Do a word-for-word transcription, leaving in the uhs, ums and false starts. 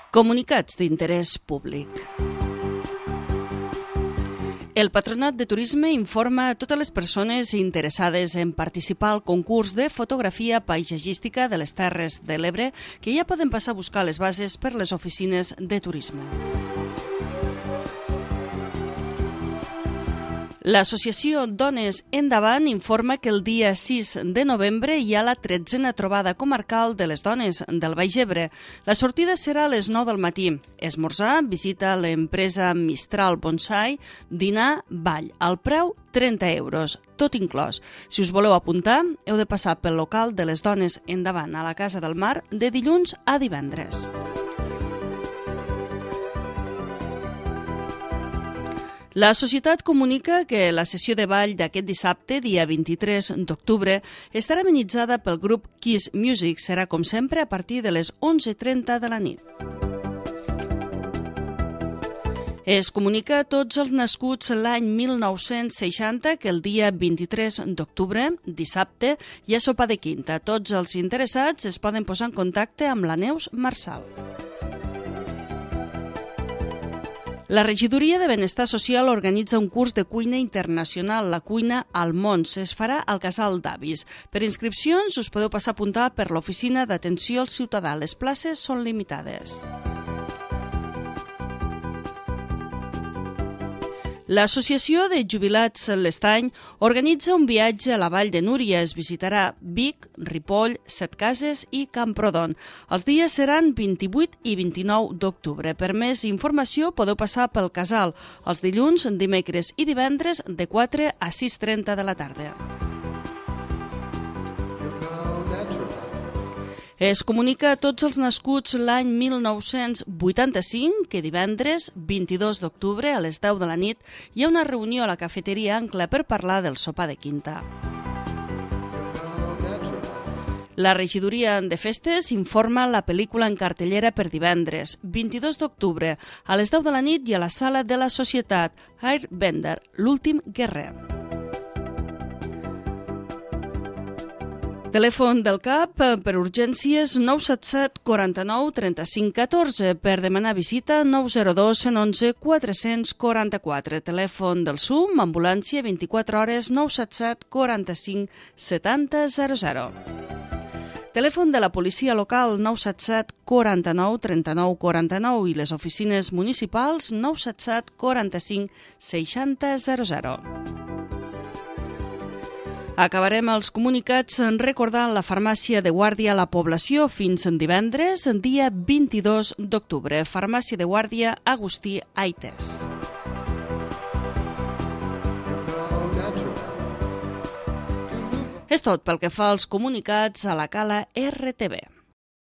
Comunicats d'interès públic. El Patronat de Turisme informa a totes les persones interessades en participar al concurs de fotografia paisatgística de les Terres de l'Ebre que ja poden passar a buscar les bases per les oficines de turisme. L'Associació Dones Endavant informa que el dia sis de novembre hi ha la tretzena trobada comarcal de les dones del Baix Ebre. La sortida serà a les nou del matí. Esmorzar, visita a l'empresa Mistral Bonsai, dinar, ball. El preu, trenta euros, tot inclòs. Si us voleu apuntar, heu de passar pel local de les Dones Endavant a la Casa del Mar de dilluns a divendres. La societat comunica que la sessió de ball d'aquest dissabte, dia vint-i-tres d'octubre, estarà amenitzada pel grup Kiss Music. Serà, com sempre, a partir de les onze trenta de la nit. Es comunica a tots els nascuts l'any mil nou-cents seixanta que el dia vint-i-tres d'octubre, dissabte, hi ha sopa de quinta. Tots els interessats es poden posar en contacte amb la Neus Marçal. La Regidoria de Benestar Social organitza un curs de cuina internacional, la cuina al Mons. Es farà al Casal d'Avis. Per inscripcions us podeu passar a apuntar per l'Oficina d'Atenció al Ciutadà. Les places són limitades. L'Associació de Jubilats L'Estany organitza un viatge a la Vall de Núria. Es visitarà Vic, Ripoll, Setcases i Camprodon. Els dies seran vint-i-vuit i vint-i-nou d'octubre. Per més informació podeu passar pel casal els dilluns, dimecres i divendres de quatre a sis trenta de la tarda. Es comunica a tots els nascuts l'any mil nou-cents vuitanta-cinc que divendres, vint-i-dos d'octubre, a les deu de la nit, hi ha una reunió a la cafeteria Ancla per parlar del sopar de quinta. La Regidoria de Festes informa la pel·lícula en cartellera per divendres, vint-i-dos d'octubre, a les deu de la nit i a la sala de la Societat Airbender, l'últim guerrer. Telèfon del C A P per urgències nou set set quaranta-nou trenta-cinc catorze. Per demanar visita nou zero dos cent onze quatre-cents quaranta-quatre. Telèfon del S U M, ambulància vint-i-quatre hores nou set set quaranta-cinc setanta zero zero. Telèfon de la policia local nou set set quaranta-nou trenta-nou quaranta-nou i les oficines municipals nou set set quaranta-cinc seixanta zero zero. Acabarem els comunicats recordant la farmàcia de guàrdia a la població fins divendres, dia vint-i-dos d'octubre. Farmàcia de guàrdia Agustí Aites. És tot pel que fa als comunicats a la Cala R T V.